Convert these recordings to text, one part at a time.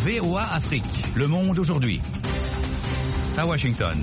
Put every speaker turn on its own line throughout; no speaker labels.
VOA Afrique, le monde aujourd'hui. À Washington.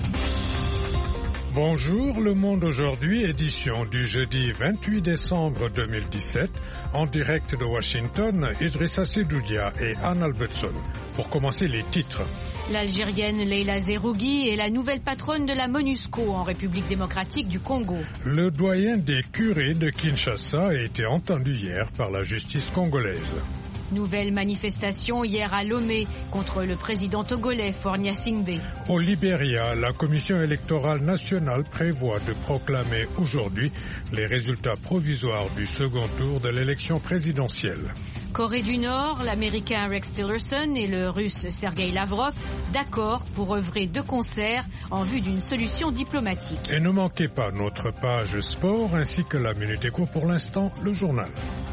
Bonjour, le monde aujourd'hui, édition du jeudi 28 décembre 2017, en direct de Washington, Idrissa Sedoudia et Anne Albertson. Pour commencer, les titres.
L'Algérienne Leila Zerougui est la nouvelle patronne de la MONUSCO en République démocratique du Congo.
Le doyen des curés de Kinshasa a été entendu hier par la justice congolaise.
Nouvelle manifestation hier à Lomé contre le président togolais Faure Gnassingbé.
Au Libéria, la commission électorale nationale prévoit de proclamer aujourd'hui les résultats provisoires du second tour de l'élection présidentielle.
Corée du Nord, l'Américain Rex Tillerson et le Russe Sergei Lavrov d'accord pour œuvrer de concert en vue d'une solution diplomatique.
Et ne manquez pas notre page sport ainsi que la Minute Éco pour l'instant, le journal.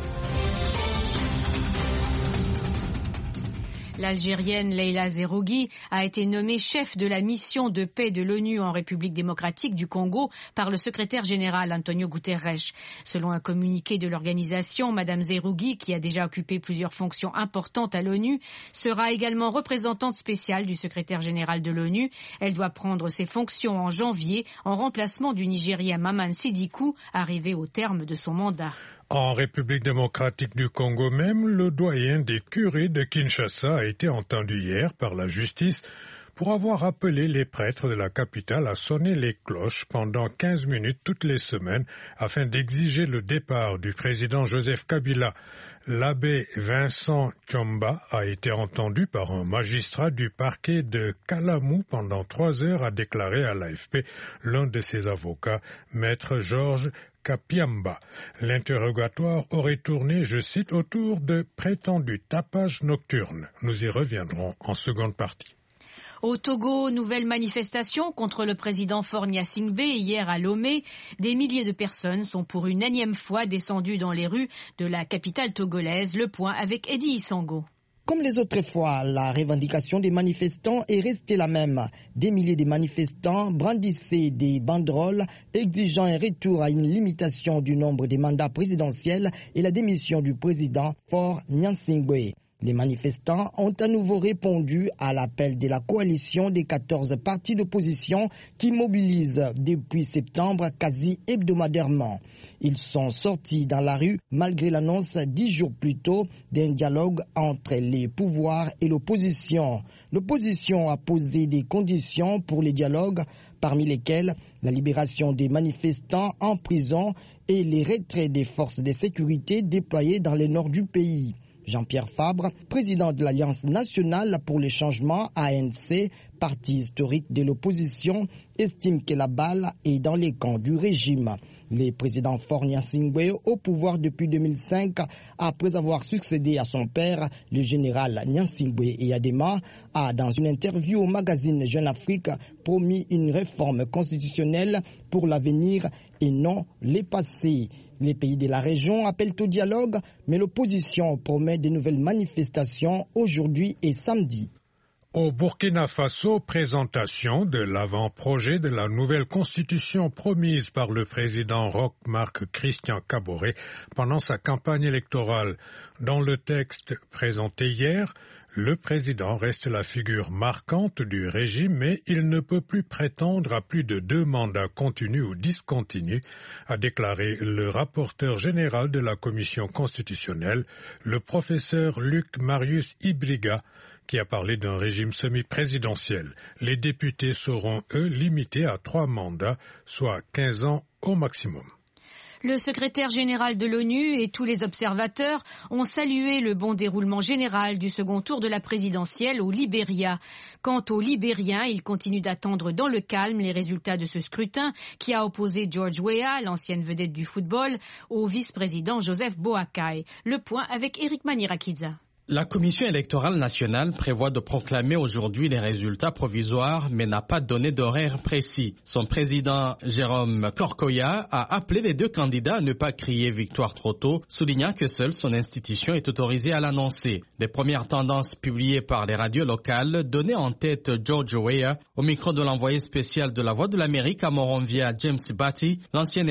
L'Algérienne Leila Zerougui a été nommée chef de la mission de paix de l'ONU en République démocratique du Congo par le secrétaire général Antonio Guterres. Selon un communiqué de l'organisation, Madame Zerougui, qui a déjà occupé plusieurs fonctions importantes à l'ONU, sera également représentante spéciale du secrétaire général de l'ONU. Elle doit prendre ses fonctions en janvier en remplacement du Nigérien Maman Sidikou, arrivé au terme de son mandat.
En République démocratique du Congo même, le doyen des curés de Kinshasa a été entendu hier par la justice pour avoir appelé les prêtres de la capitale à sonner les cloches pendant 15 minutes toutes les semaines afin d'exiger le départ du président Joseph Kabila. L'abbé Vincent Tchomba a été entendu par un magistrat du parquet de Kalamou pendant 3 heures, a déclaré à l'AFP l'un de ses avocats, maître Georges Kapiamba. L'interrogatoire aurait tourné, je cite, autour de prétendus tapages nocturnes. Nous y reviendrons en seconde partie.
Au Togo, nouvelle manifestation contre le président Faure Gnassingbé hier à Lomé. Des milliers de personnes sont pour une énième fois descendues dans les rues de la capitale togolaise. Le point avec Eddie Isango.
Comme les autres fois, la revendication des manifestants est restée la même. Des milliers de manifestants brandissaient des banderoles exigeant un retour à une limitation du nombre des mandats présidentiels et la démission du président Faure Gnassingbé. Les manifestants ont à nouveau répondu à l'appel de la coalition des 14 partis d'opposition qui mobilisent depuis septembre quasi hebdomadairement. Ils sont sortis dans la rue malgré l'annonce 10 jours plus tôt d'un dialogue entre les pouvoirs et l'opposition. L'opposition a posé des conditions pour les dialogues, parmi lesquelles la libération des manifestants en prison et les retraits des forces de sécurité déployées dans le nord du pays. Jean-Pierre Fabre, président de l'Alliance nationale pour le changement ANC, parti historique de l'opposition, estime que la balle est dans les camps du régime. Le président Faure Gnassingbé, au pouvoir depuis 2005, après avoir succédé à son père, le général Gnassingbé Eyadema, a, dans une interview au magazine Jeune Afrique, promis une réforme constitutionnelle pour l'avenir et non le passé. Les pays de la région appellent au dialogue, mais l'opposition promet de nouvelles manifestations aujourd'hui et samedi.
Au Burkina Faso, présentation de l'avant-projet de la nouvelle constitution promise par le président Roch-Marc Christian Kaboré pendant sa campagne électorale. Dans le texte présenté hier, le président reste la figure marquante du régime, mais il ne peut plus prétendre à plus de 2 mandats continus ou discontinus, a déclaré le rapporteur général de la commission constitutionnelle, le professeur Luc Marius Ibriga, qui a parlé d'un régime semi-présidentiel. Les députés seront, eux, limités à 3 mandats, soit 15 ans au maximum.
Le secrétaire général de l'ONU et tous les observateurs ont salué le bon déroulement général du second tour de la présidentielle au Libéria. Quant aux Libériens, ils continuent d'attendre dans le calme les résultats de ce scrutin qui a opposé George Weah, l'ancienne vedette du football, au vice-président Joseph Boakai. Le point avec Eric Manirakidza.
La Commission électorale nationale prévoit de proclamer aujourd'hui les résultats provisoires, mais n'a pas donné d'horaire précis. Son président, Jérôme Korkoya, a appelé les 2 candidats à ne pas crier victoire trop tôt, soulignant que seule son institution est autorisée à l'annoncer. Les premières tendances publiées par les radios locales donnaient en tête George Weah. Au micro de l'envoyé spécial de la Voix de l'Amérique à Monrovia, James Batty, l'ancienne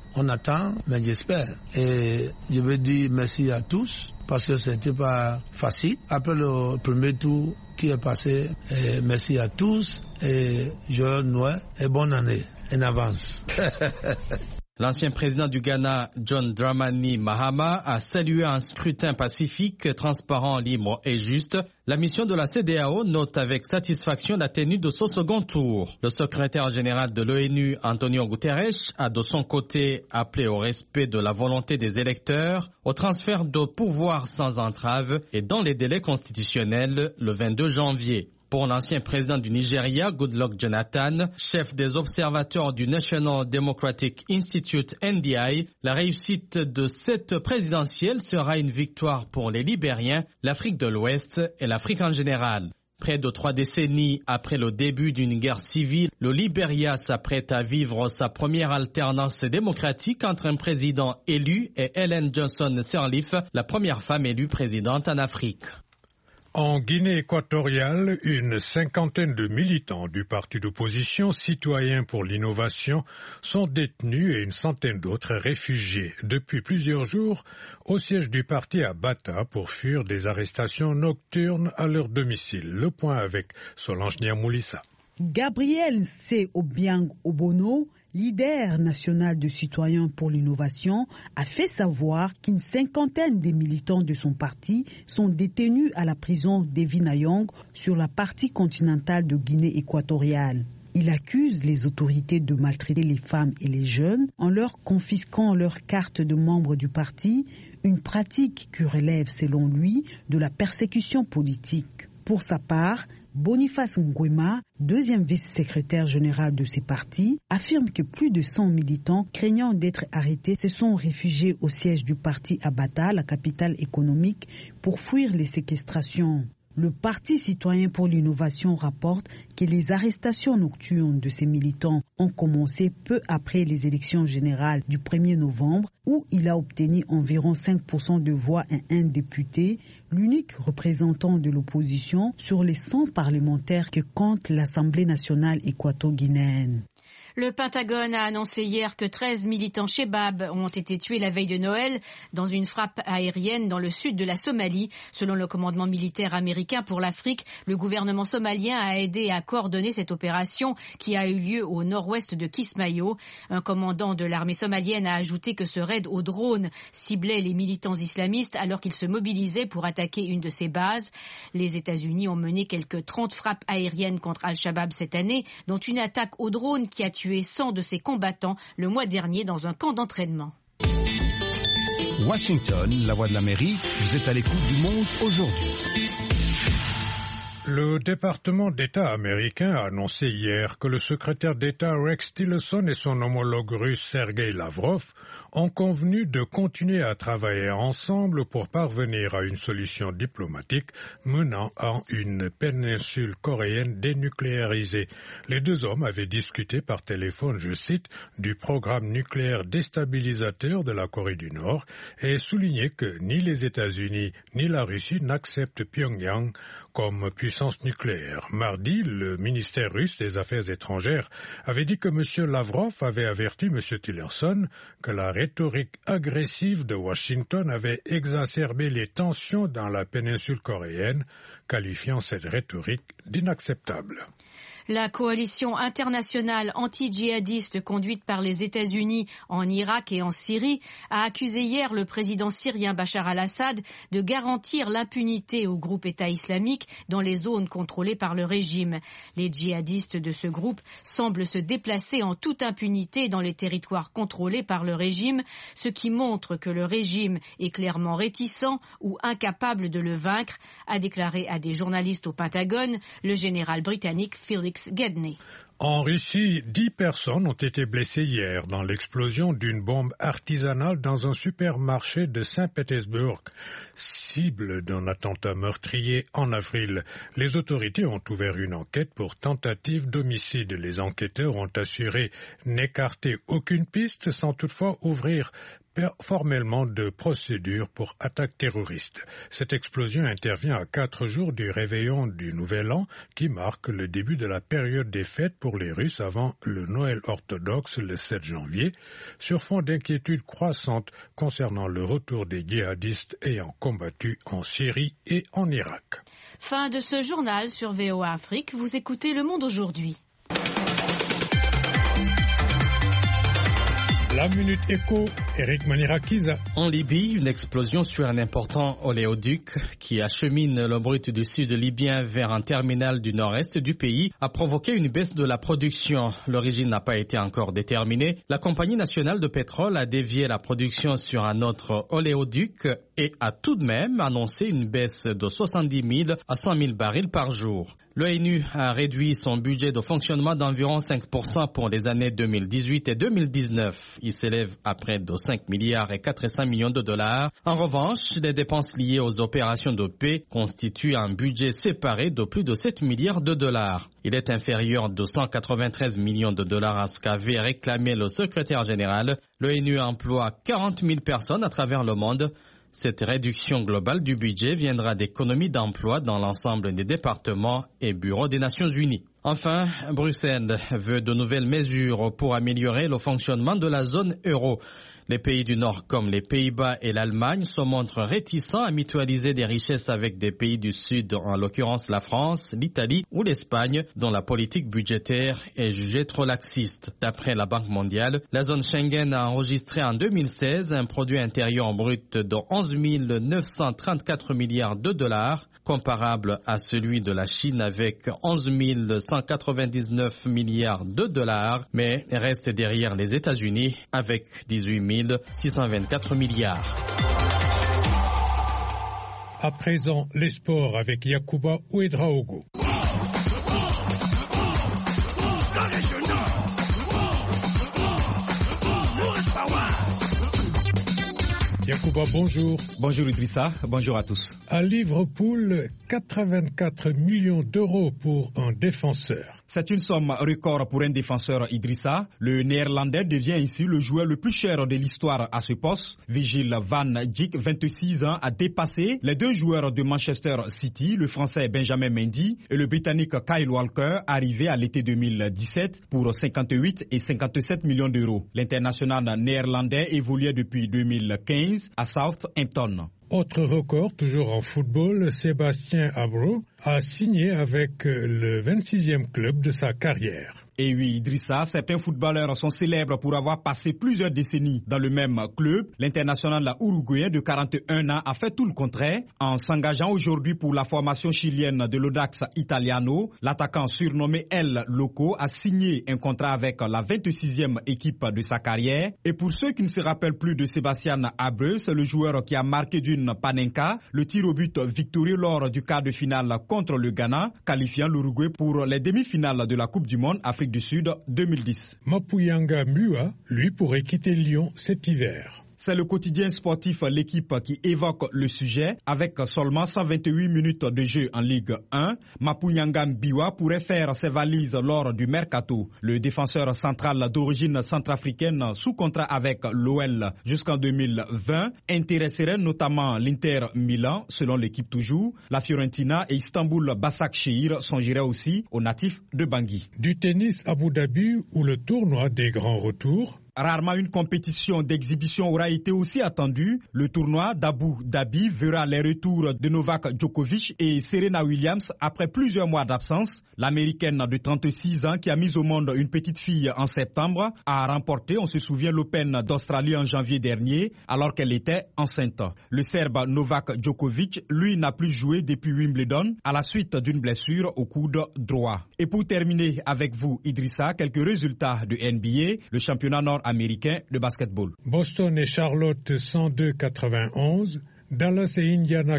On attend, mais j'espère. Et je veux dire merci à tous parce que c'était pas facile. Après le premier tour qui est passé, et merci à tous et joyeux Noël et bonne année en avance.
L'ancien président du Ghana, John Dramani Mahama, a salué un scrutin pacifique, transparent, libre et juste. La mission de la CEDEAO note avec satisfaction la tenue de ce second tour. Le secrétaire général de l'ONU, Antonio Guterres, a de son côté appelé au respect de la volonté des électeurs, au transfert de pouvoir sans entrave et dans les délais constitutionnels le 22 janvier. Pour l'ancien président du Nigeria, Goodluck Jonathan, chef des observateurs du National Democratic Institute NDI, la réussite de cette présidentielle sera une victoire pour les Libériens, l'Afrique de l'Ouest et l'Afrique en général. Près de 3 décennies après le début d'une guerre civile, le Libéria s'apprête à vivre sa première alternance démocratique entre un président élu et Ellen Johnson Sirleaf, la première femme élue présidente en Afrique.
En Guinée équatoriale, une cinquantaine de militants du parti d'opposition Citoyens pour l'innovation sont détenus et une centaine d'autres réfugiés depuis plusieurs jours au siège du parti à Bata pour fuir des arrestations nocturnes à leur domicile. Le point avec Solange Niamoulissa.
Gabriel C. Obiang Obono, leader national de Citoyens pour l'innovation, a fait savoir qu'une cinquantaine des militants de son parti sont détenus à la prison d'Evinayong sur la partie continentale de Guinée équatoriale. Il accuse les autorités de maltraiter les femmes et les jeunes en leur confisquant leur carte de membre du parti, une pratique qui relève selon lui de la persécution politique. Pour sa part, Boniface Nguema, deuxième vice-secrétaire général de ces partis, affirme que plus de 100 militants, craignant d'être arrêtés, se sont réfugiés au siège du parti à Bata, la capitale économique, pour fuir les séquestrations. Le Parti citoyen pour l'innovation rapporte que les arrestations nocturnes de ces militants ont commencé peu après les élections générales du 1er novembre, où il a obtenu environ 5% de voix et un député, l'unique représentant de l'opposition sur les 100 parlementaires que compte l'Assemblée nationale équato-guinéenne.
Le Pentagone a annoncé hier que 13 militants Chebab ont été tués la veille de Noël dans une frappe aérienne dans le sud de la Somalie. Selon le commandement militaire américain pour l'Afrique, le gouvernement somalien a aidé à coordonner cette opération qui a eu lieu au nord-ouest de Kismayo. Un commandant de l'armée somalienne a ajouté que ce raid au drone ciblait les militants islamistes alors qu'ils se mobilisaient pour attaquer une de ces bases. Les États-Unis ont mené quelques 30 frappes aériennes contre Al-Shabaab cette année, dont une attaque au drone qui a tué 100 de ses combattants le mois dernier dans un camp d'entraînement.
Washington, la voix de l'Amérique, vous êtes à l'écoute du monde aujourd'hui.
Le département d'État américain a annoncé hier que le secrétaire d'État Rex Tillerson et son homologue russe Sergei Lavrov ont convenu de continuer à travailler ensemble pour parvenir à une solution diplomatique menant à une péninsule coréenne dénucléarisée. Les deux hommes avaient discuté par téléphone, je cite, du programme nucléaire déstabilisateur de la Corée du Nord et souligné que ni les États-Unis ni la Russie n'acceptent Pyongyang comme puissance nucléaire. Mardi, le ministère russe des Affaires étrangères avait dit que M. Lavrov avait averti M. Tillerson que la rhétorique agressive de Washington avait exacerbé les tensions dans la péninsule coréenne, qualifiant cette rhétorique d'inacceptable.
La coalition internationale anti-djihadiste conduite par les États-Unis en Irak et en Syrie a accusé hier le président syrien Bachar al-Assad de garantir l'impunité au groupe État islamique dans les zones contrôlées par le régime. Les djihadistes de ce groupe semblent se déplacer en toute impunité dans les territoires contrôlés par le régime, ce qui montre que le régime est clairement réticent ou incapable de le vaincre, a déclaré à des journalistes au Pentagone le général britannique Felix Gedney.
En Russie, 10 personnes ont été blessées hier dans l'explosion d'une bombe artisanale dans un supermarché de Saint-Pétersbourg, cible d'un attentat meurtrier en avril. Les autorités ont ouvert une enquête pour tentative d'homicide. Les enquêteurs ont assuré n'écarter aucune piste sans toutefois ouvrir formellement de procédure pour attaque terroriste. Cette explosion intervient à 4 jours du réveillon du Nouvel An qui marque le début de la période des fêtes pour les Russes avant le Noël orthodoxe le 7 janvier, sur fond d'inquiétude croissante concernant le retour des djihadistes ayant combattu en Syrie et en Irak.
Fin de ce journal sur VOA Afrique. Vous écoutez Le Monde aujourd'hui.
La Minute Éco, Eric Manirakiza.
En Libye, une explosion sur un important oléoduc qui achemine le brut du sud libyen vers un terminal du nord-est du pays a provoqué une baisse de la production. L'origine n'a pas été encore déterminée. La compagnie nationale de pétrole a dévié la production sur un autre oléoduc et a tout de même annoncé une baisse de 70 000 à 100 000 barils par jour. L'ONU a réduit son budget de fonctionnement d'environ 5% pour les années 2018 et 2019. Il s'élève à près de 5 milliards et 400 millions de dollars. En revanche, les dépenses liées aux opérations de paix constituent un budget séparé de plus de 7 milliards de dollars. Il est inférieur de 193 millions de dollars à ce qu'avait réclamé le secrétaire général. L'ONU emploie 40 000 personnes à travers le monde. Cette réduction globale du budget viendra d'économies d'emploi dans l'ensemble des départements et bureaux des Nations Unies. Enfin, Bruxelles veut de nouvelles mesures pour améliorer le fonctionnement de la zone euro. Les pays du Nord comme les Pays-Bas et l'Allemagne se montrent réticents à mutualiser des richesses avec des pays du Sud, en l'occurrence la France, l'Italie ou l'Espagne, dont la politique budgétaire est jugée trop laxiste. D'après la Banque mondiale, la zone Schengen a enregistré en 2016 un produit intérieur brut de 11 934 milliards de dollars, comparable à celui de la Chine avec 11 199 milliards de dollars, mais reste derrière les États-Unis avec 18 624 milliards.
À présent, les sports avec Yacouba Ouedraogo. Yacouba, bonjour.
Bonjour Idrissa, bonjour à tous.
À Liverpool, 84 millions d'euros pour un défenseur.
C'est une somme record pour un défenseur Idrissa. Le Néerlandais devient ainsi le joueur le plus cher de l'histoire à ce poste. Virgil van Dijk, 26 ans, a dépassé les deux joueurs de Manchester City, le Français Benjamin Mendy et le Britannique Kyle Walker, arrivé à l'été 2017 pour 58 et 57 millions d'euros. L'international néerlandais évoluait depuis 2015 à Southampton.
Autre record, toujours en football, Sébastien Abro a signé avec le 26e club de sa carrière.
Et oui, Idrissa, certains footballeurs sont célèbres pour avoir passé plusieurs décennies dans le même club. L'international uruguayen de 41 ans a fait tout le contraire. En s'engageant aujourd'hui pour la formation chilienne de l'Audax Italiano, l'attaquant surnommé El Loco a signé un contrat avec la 26e équipe de sa carrière. Et pour ceux qui ne se rappellent plus de Sébastien Abreu, c'est le joueur qui a marqué d'une panenka le tir au but victorieux lors du quart de finale contre le Ghana, qualifiant l'Uruguay pour les demi-finales de la Coupe du Monde Afrique du Sud 2010.
Mapuyanga Mua, lui, pourrait quitter Lyon cet hiver.
C'est le quotidien sportif L'équipe qui évoque le sujet. Avec seulement 128 minutes de jeu en Ligue 1, Mapuyanga Mbiwa pourrait faire ses valises lors du mercato. Le défenseur central d'origine centrafricaine sous contrat avec l'OL jusqu'en 2020 intéresserait notamment l'Inter Milan, selon l'équipe toujours. La Fiorentina et Istanbul Başakşehir songeraient aussi aux natifs de Bangui.
Du tennis Abu Dhabi ou le tournoi des grands retours.
Rarement une compétition d'exhibition aura été aussi attendue. Le tournoi d'Abu Dhabi verra les retours de Novak Djokovic et Serena Williams après plusieurs mois d'absence. L'Américaine de 36 ans qui a mis au monde une petite fille en septembre a remporté, on se souvient, l'Open d'Australie en janvier dernier alors qu'elle était enceinte. Le Serbe Novak Djokovic, lui, n'a plus joué depuis Wimbledon à la suite d'une blessure au coude droit. Et pour terminer avec vous, Idrissa, quelques résultats de NBA, le championnat nord-américain de basketball.
Boston et Charlotte 102-91, Dallas et Indiana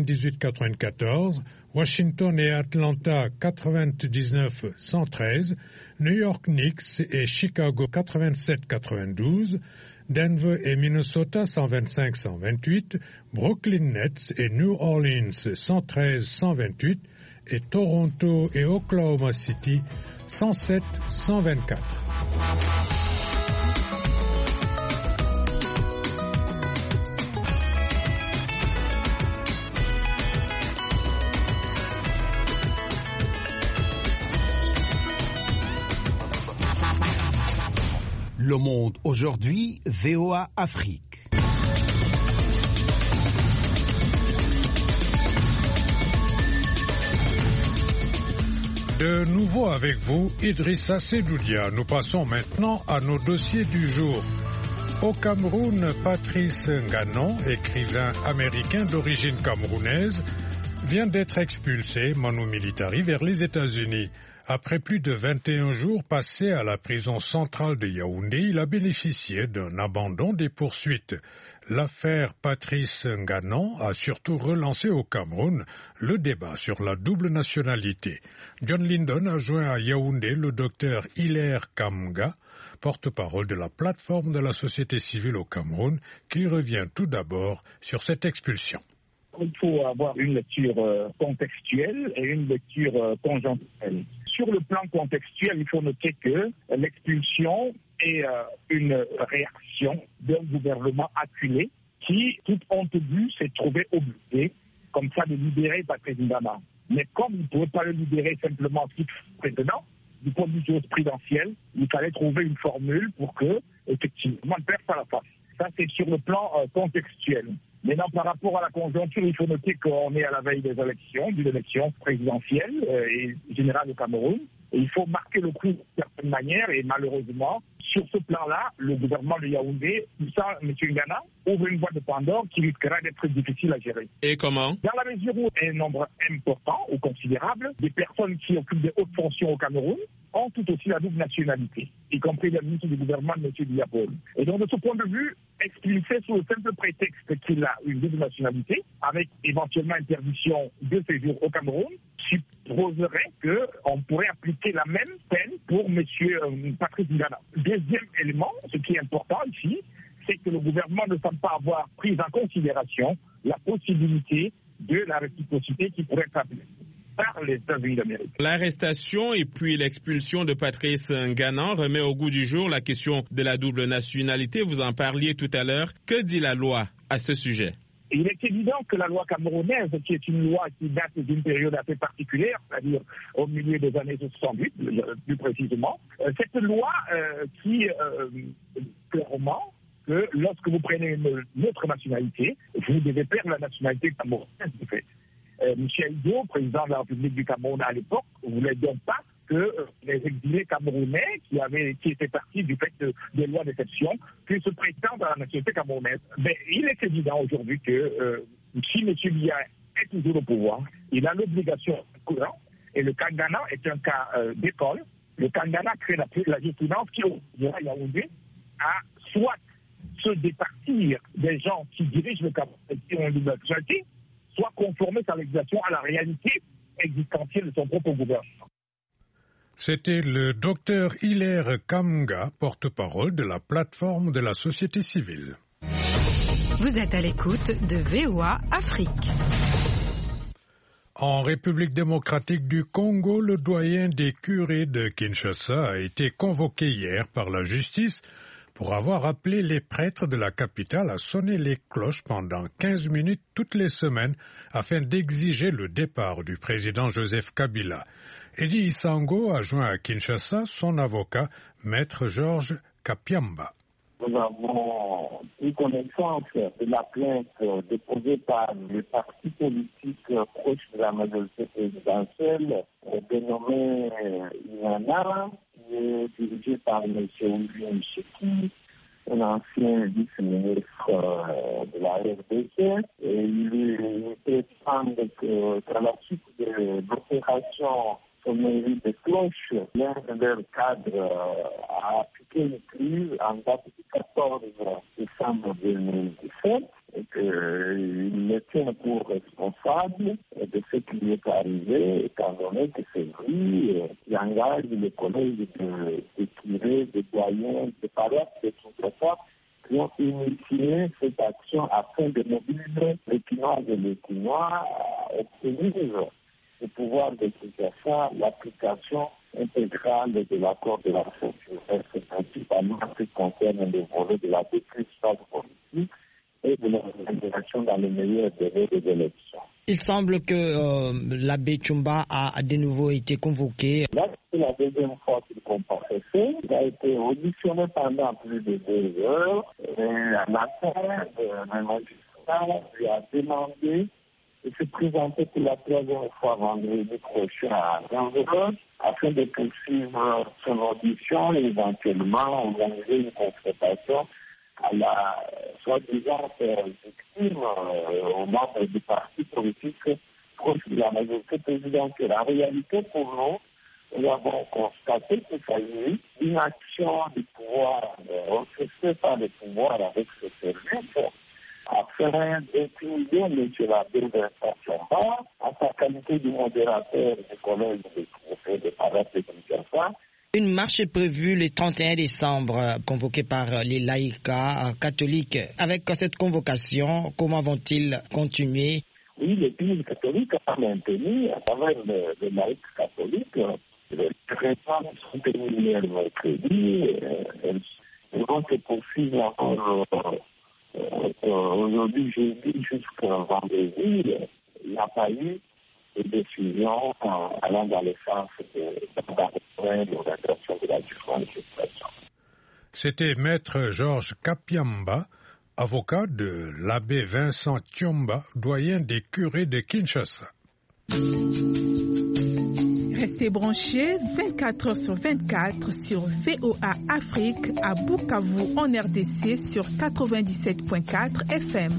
98-94, Washington et Atlanta 99-113, New York Knicks et Chicago 87-92, Denver et Minnesota 125-128, Brooklyn Nets et New Orleans 113-128 et Toronto et Oklahoma City 107-124.
Le Monde aujourd'hui, VOA Afrique.
De nouveau avec vous, Idrissa Sedoudia. Nous passons maintenant à nos dossiers du jour. Au Cameroun, Patrice Nganon, écrivain américain d'origine camerounaise, vient d'être expulsé, manu militari, vers les États-Unis. Après plus de 21 jours passés à la prison centrale de Yaoundé, il a bénéficié d'un abandon des poursuites. L'affaire Patrice Nganon a surtout relancé au Cameroun le débat sur la double nationalité. John Lindon a joint à Yaoundé le docteur Hilaire Kamga, porte-parole de la plateforme de la société civile au Cameroun, qui revient tout d'abord sur cette expulsion.
Il faut avoir une lecture contextuelle et une lecture conjoncturelle. Sur le plan contextuel, il faut noter que l'expulsion est une réaction d'un gouvernement acculé qui, toute honte due, s'est trouvé obligé, comme ça, de libérer Patrice Nganon. Mais comme il ne pouvait pas le libérer simplement titre précédent, du point de vue jurisprudentiel, il fallait trouver une formule pour que, effectivement, ne perde pas la face. Ça, c'est sur le plan contextuel. Maintenant, par rapport à la conjoncture, il faut noter qu'on est à la veille des élections, d'une élection présidentielle et générale au Cameroun. Et il faut marquer le coup d'une certaine manière. Et malheureusement, sur ce plan-là, le gouvernement de Yaoundé, ça, M. Nganon, ouvre une boîte de Pandore qui risquera d'être difficile à gérer.
Et comment?
Dans la mesure où un nombre important ou considérable des personnes qui occupent des hautes fonctions au Cameroun ont tout aussi la double nationalité, y compris le ministre du gouvernement de M. Diapol. Et donc, de ce point de vue, expulsé sous le simple prétexte qu'il a une double nationalité, avec éventuellement interdiction de séjour au Cameroun, supposerait qu'on pourrait appliquer la même peine pour M. Patrice Nganon. Deuxième élément, ce qui est important ici, c'est que le gouvernement ne semble pas avoir pris en considération la possibilité de la réciprocité qui pourrait être appliquée par les États-Unis d'Amérique.
L'arrestation et puis l'expulsion de Patrice Nganon remet au goût du jour la question de la double nationalité. Vous en parliez tout à l'heure. Que dit la loi à ce sujet?
Il est évident que la loi camerounaise, qui est une loi qui date d'une période assez particulière, c'est-à-dire au milieu des années 68, plus précisément, cette loi qui, clairement, que lorsque vous prenez une autre nationalité, vous devez perdre la nationalité camerounaise, de fait. Michel Aïdjo, président de la République du Cameroun à l'époque, voulait donc pas que les exilés camerounais qui étaient partis du fait des lois d'exception puissent prétendre à la nationalité camerounaise. Mais il est évident aujourd'hui que si M. Biya est toujours au pouvoir, il a l'obligation de courant, et le cas Ghana est un cas d'école. Le cas Ghana crée la jurisprudence qui obligera Yaoundé à soit se départir des gens qui dirigent le Cameroun et qui ont une nationalité, soit conformer sa législation à la réalité existentielle de son propre gouvernement.
C'était le docteur Hilaire Kamga, porte-parole de la plateforme de la société civile.
Vous êtes à l'écoute de VOA Afrique.
En République démocratique du Congo, le doyen des curés de Kinshasa a été convoqué hier par la justice pour avoir appelé les prêtres de la capitale à sonner les cloches pendant 15 minutes toutes les semaines afin d'exiger le départ du président Joseph Kabila. Eddie Isango a joint à Kinshasa son avocat, maître Georges Kapiamba.
Nous avons eu connaissance de la plainte déposée par le parti politique proche de la majorité présidentielle, dénommé INANA, qui est dirigé par M. William Chiki, un ancien vice-ministre de la RDC. Et il prétend qu'à la suite de l'opération sonnerie de cloche, l'un de leurs cadres a appliqué une crise en date du 14 décembre 2017 et qu'il le tient pour responsable de ce qui lui est arrivé, étant donné que c'est lui qui engage le collège de curés, de doyens, de paroisses de Kinshasa qui ont initié cette action afin de mobiliser les Quinois et les Quinois à obtenir le pouvoir de Kinshasa l'application intégrale de l'accord de la frontière. C'est principalement ce qui concerne le volet de la décryptage politique et de l'organisation dans les meilleurs délais des élections.
Il semble que l'abbé Tchumba a de nouveau été convoqué.
L'acte c'était la deuxième fois qu'il comparaissait. Il a été auditionné pendant plus de 2 heures. Et à la fin, le magistrat lui a demandé de se présenter pour la 3e fois vendredi prochain à 11h afin de poursuivre son audition et éventuellement organiser une confrontation à la soi-disant victime aux membres du parti politique proche de la majorité présidentielle. En réalité, pour nous avons constaté qu'il s'agit d'une action du pouvoir orchestrée par le pouvoir avec ce service afin d'intimider M. l'abbé Vincent Thiomba en sa qualité de modérateur du collège de Paris de Kinshasa.
Une marche est prévue le 31 décembre, convoquée par les laïcs catholiques. Avec cette convocation, comment vont-ils continuer?
Oui, l'Église catholique a maintenu, à travers les laïcs catholiques, les réformes sont terminées le mercredi. Elles vont se poursuivre encore aujourd'hui, jeudi, jusqu'à vendredi. Il n'y a pas eu de décision allant dans le sens de l'organisation de la différente législation.
C'était Maître Georges Kapiamba, avocat de l'abbé Vincent Thiomba, doyen des curés de Kinshasa.
Restez branchés 24 h sur 24 sur VOA Afrique à Bukavu en RDC sur 97.4 FM.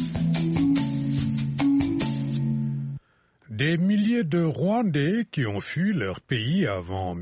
Des milliers de Rwandais qui ont fui leur pays avant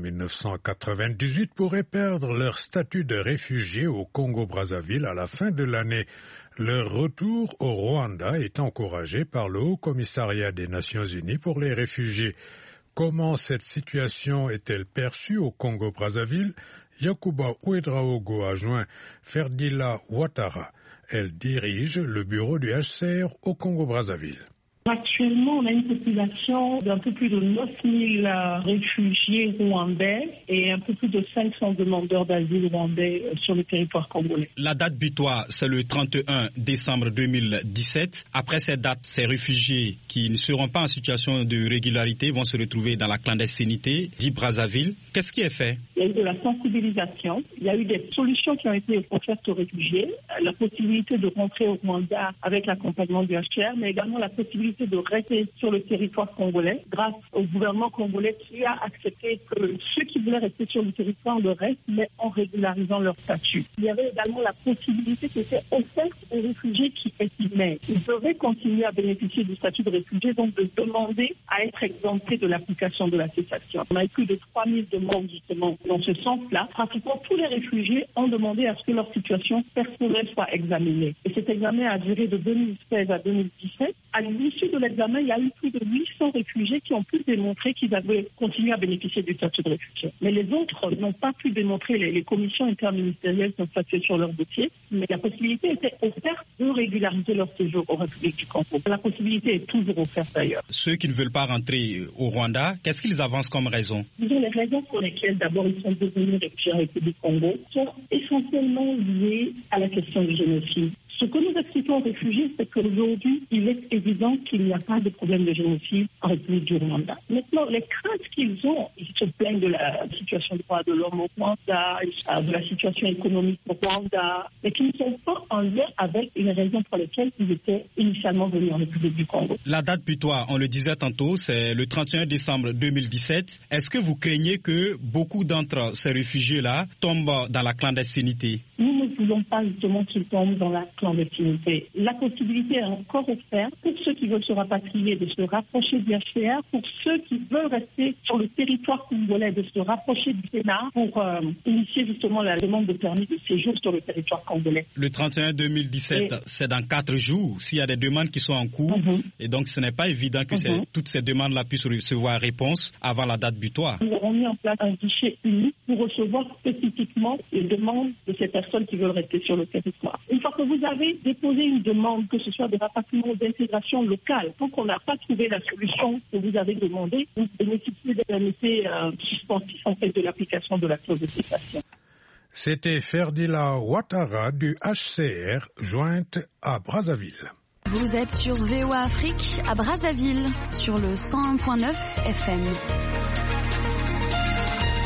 1998 pourraient perdre leur statut de réfugiés au Congo-Brazzaville à la fin de l'année. Leur retour au Rwanda est encouragé par le Haut-Commissariat des Nations Unies pour les réfugiés. Comment cette situation est-elle perçue au Congo-Brazzaville? Yakuba Ouedraogo a joint Ferdila Ouattara. Elle dirige le bureau du HCR au Congo-Brazzaville.
Actuellement, on a une population d'un peu plus de 9000 réfugiés rwandais et un peu plus de 500 demandeurs d'asile rwandais sur le territoire congolais.
La date butoir, c'est le 31 décembre 2017. Après cette date, ces réfugiés qui ne seront pas en situation de régularité vont se retrouver dans la clandestinité, dit Brazzaville. Qu'est-ce qui est fait?
Il y a eu de la sensibilisation, il y a eu des solutions qui ont été offertes aux réfugiés, la possibilité de rentrer au Rwanda avec l'accompagnement du HCR, mais également la possibilité de rester sur le territoire congolais grâce au gouvernement congolais qui a accepté que ceux qui voulaient rester sur le territoire le restent, mais en régularisant leur statut. Il y avait également la possibilité qui était offerte aux réfugiés qui estimaient. Ils devaient continuer à bénéficier du statut de réfugié, donc de demander à être exemptés de l'application de la cessation. On a eu plus de 3000 demandes justement dans ce sens-là. Pratiquement tous les réfugiés ont demandé à ce que leur situation personnelle soit examinée. Et cet examen a duré de 2016 à 2017. À l'issue de l'examen, il y a eu plus de 800 réfugiés qui ont pu démontrer qu'ils avaient continué à bénéficier du statut de réfugié. Mais les autres n'ont pas pu démontrer, les commissions interministérielles sont statuées sur leur dossier, mais la possibilité était offerte de régulariser leur séjour aux Républiques du Congo. La possibilité est toujours offerte d'ailleurs.
Ceux qui ne veulent pas rentrer au Rwanda, qu'est-ce qu'ils avancent comme raison?
Disons, les raisons pour lesquelles d'abord ils sont devenus réfugiés en République du Congo sont essentiellement liées à la question du génocide. Ce que nous expliquons aux réfugiés, c'est qu'aujourd'hui, il est évident qu'il n'y a pas de problème de génocide en République du Rwanda. Maintenant, les craintes qu'ils ont, ils se plaignent de la situation des droits de l'homme au Rwanda, de la situation économique au Rwanda, mais qui ne sont pas en lien avec les raisons pour lesquelles ils étaient initialement venus en République du Congo.
La date butoir, on le disait tantôt, c'est le 31 décembre 2017. Est-ce que vous craignez que beaucoup d'entre ces réfugiés-là tombent dans la clandestinité?
Nous ne voulons pas justement qu'ils tombent dans la clandestinité. La possibilité est encore offerte pour ceux qui veulent se rapatrier de se rapprocher du HCR, pour ceux qui veulent rester sur le territoire congolais de se rapprocher du Sénat pour initier justement la demande de permis de séjour sur le territoire congolais.
Le 31 2017, c'est dans 4 jours, s'il y a des demandes qui sont en cours, et donc ce n'est pas évident que toutes ces demandes-là puissent recevoir réponse avant la date butoir.
Nous avons mis en place un guichet unique pour recevoir spécifiquement les demandes de ces personnes qui veulent rester sur le territoire. Une fois que vous avez déposé une demande, que ce soit de rapatriement ou d'intégration locale, tant qu'on n'a pas trouvé la solution que vous avez demandée, vous bénéficiez d'un effet suspensif en fait de l'application de la clause de cessation.
C'était Ferdila Ouattara du HCR, jointe à Brazzaville.
Vous êtes sur VOA Afrique à Brazzaville, sur le 101.9 FM.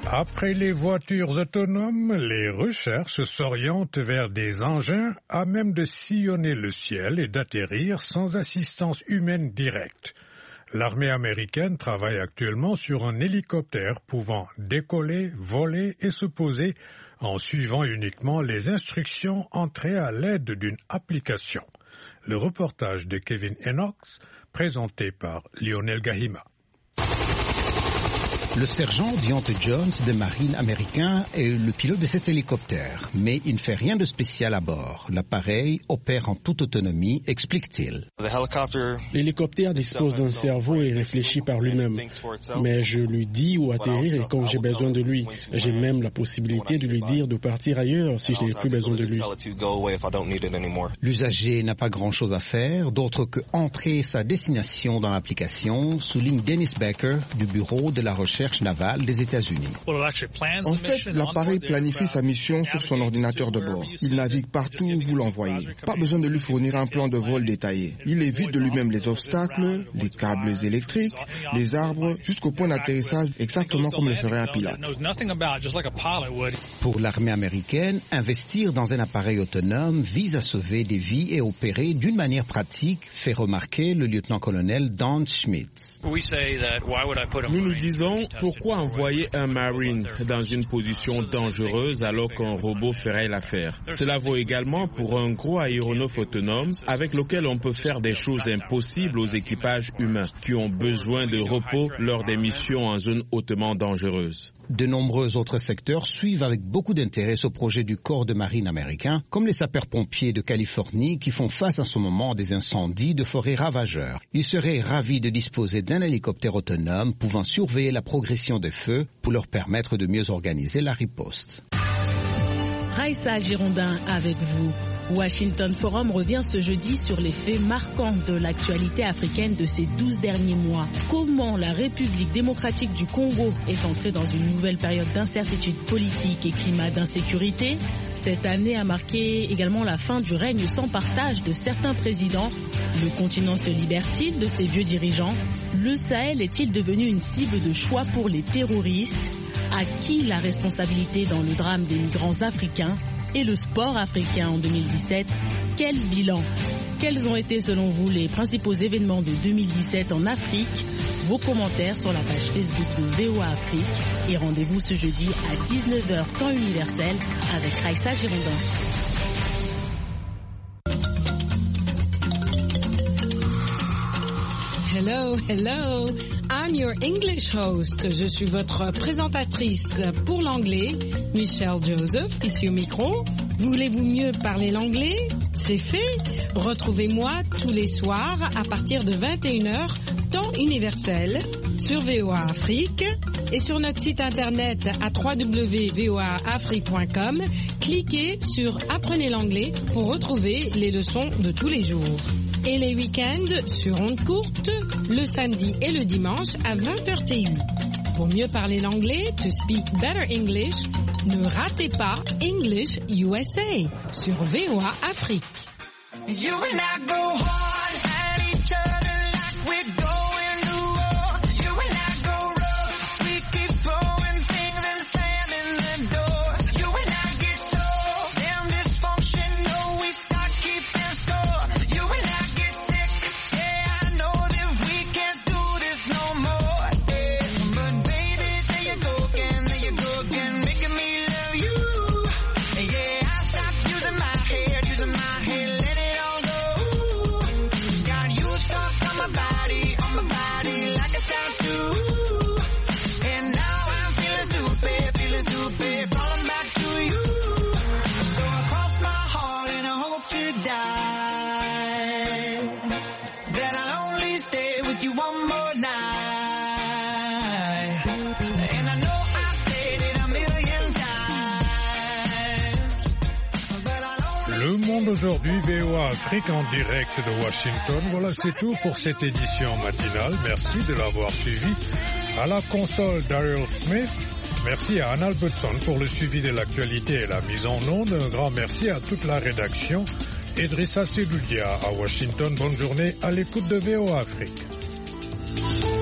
Après les voitures autonomes, les recherches s'orientent vers des engins à même de sillonner le ciel et d'atterrir sans assistance humaine directe. L'armée américaine travaille actuellement sur un hélicoptère pouvant décoller, voler et se poser en suivant uniquement les instructions entrées à l'aide d'une application. Le reportage de Kevin Enox, présenté par Lionel Gahima.
Le sergent Deontay Jones de marine américain est le pilote de cet hélicoptère, mais il ne fait rien de spécial à bord. L'appareil opère en toute autonomie, explique-t-il.
L'hélicoptère dispose d'un cerveau et réfléchit par lui-même. Mais je lui dis où atterrir et quand j'ai besoin de lui. J'ai même la possibilité de lui dire de partir ailleurs si je n'ai plus besoin de lui.
L'usager n'a pas grand-chose à faire, d'autre que entrer sa destination dans l'application, souligne Dennis Becker du bureau de la recherche navale des États-Unis.
En fait, l'appareil planifie sa mission sur son ordinateur de bord. Il navigue partout où vous l'envoyez. Pas besoin de lui fournir un plan de vol détaillé. Il évite de lui-même les obstacles, les câbles électriques, les arbres, jusqu'au point d'atterrissage, exactement comme le ferait un pilote.
Pour l'armée américaine, investir dans un appareil autonome vise à sauver des vies et opérer d'une manière pratique, fait remarquer le lieutenant-colonel Don Schmitz.
Nous nous disons, pourquoi envoyer un Marine dans une position dangereuse alors qu'un robot ferait l'affaire? Cela vaut également pour un gros aéronef autonome avec lequel on peut faire des choses impossibles aux équipages humains qui ont besoin de repos lors des missions en zone hautement dangereuse.
De nombreux autres secteurs suivent avec beaucoup d'intérêt ce projet du corps de marine américain, comme les sapeurs-pompiers de Californie qui font face en ce moment à des incendies de forêts ravageurs. Ils seraient ravis de disposer d'un hélicoptère autonome pouvant surveiller la progression des feux pour leur permettre de mieux organiser la riposte.
Raïssa Girondin avec vous. Washington Forum revient ce jeudi sur les faits marquants de l'actualité africaine de ces 12 derniers mois. Comment la République démocratique du Congo est entrée dans une nouvelle période d'incertitude politique et climat d'insécurité? Cette année a marqué également la fin du règne sans partage de certains présidents. Le continent se libère-t-il de ses vieux dirigeants? Le Sahel est-il devenu une cible de choix pour les terroristes? À qui la responsabilité dans le drame des migrants africains? Et le sport africain en 2017, quel bilan? Quels ont été selon vous les principaux événements de 2017 en Afrique? Vos commentaires sur la page Facebook de VOA Afrique. Et rendez-vous ce jeudi à 19h temps universel avec Raïssa Girondin.
Hello, hello. I'm your English host. Je suis votre présentatrice pour l'anglais, Michelle Joseph, ici au micro. Voulez-vous mieux parler l'anglais? C'est fait. Retrouvez-moi tous les soirs à partir de 21h, temps universel, sur VOA Afrique et sur notre site internet à www.voaafrique.com. Cliquez sur Apprenez l'anglais pour retrouver les leçons de tous les jours. Et les week-ends sur ondes courtes, le samedi et le dimanche à 20h TU. Pour mieux parler l'anglais, to speak better English, ne ratez pas English USA sur VOA Afrique. You and I go hard at each other like we're going to war. You and I go rough, we keep throwing things and slamming the doors. You and I get so damn dysfunctional, we start keeping score. You and I get sick, yeah, I know that we can't do this no more. Yeah. But baby, there you go again, making me love you. Yeah, I stopped using my head, let it all go. Got you stuck on my body like a tattoo. And now I'm feeling stupid, falling back to you. So I cross my heart and I hope to die, that I'll only stay with you one more night. And I know I said it a million times, but I don't.
Le monde aujourd'hui, VOA Afrique en direct de Washington. Voilà, c'est tout pour cette édition matinale. Merci de l'avoir suivi. À la console, Daryl Smith. Merci à Anne Albertson pour le suivi de l'actualité et la mise en onde. Un grand merci à toute la rédaction. Idrissa Sedoudia à Washington. Bonne journée à l'écoute de VOA Afrique.